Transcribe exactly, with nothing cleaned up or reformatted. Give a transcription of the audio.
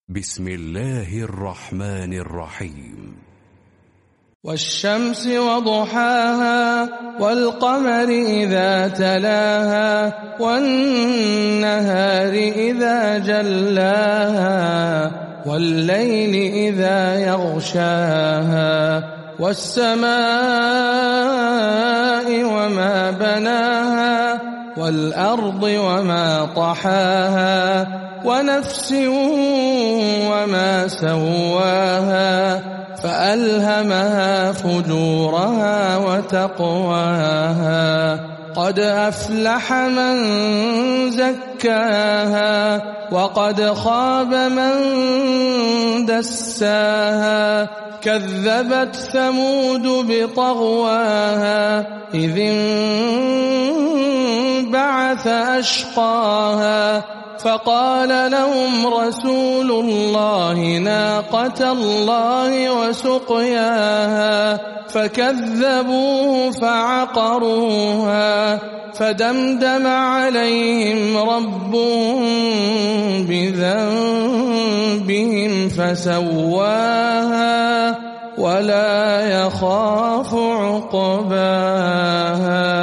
بسم الله الرحمن الرحيم. والشمس وضحاها والقمر إذا تلاها والنهار إذا جلاها والليل إذا يغشاها والسماء وما بناها والأرض وما طحاها ونفس وما سواها فألهمها فجورها وتقواها قد أفلح من زكاها وقد خاب من دساها كذبت ثمود بطغواها إذ انبعث أشقاها فقال لهم رسول الله ناقة الله وسقياها فكذبوه فعقروها فدمدم عليهم ربهم بذنبهم فسواها ولا يخاف عقباها.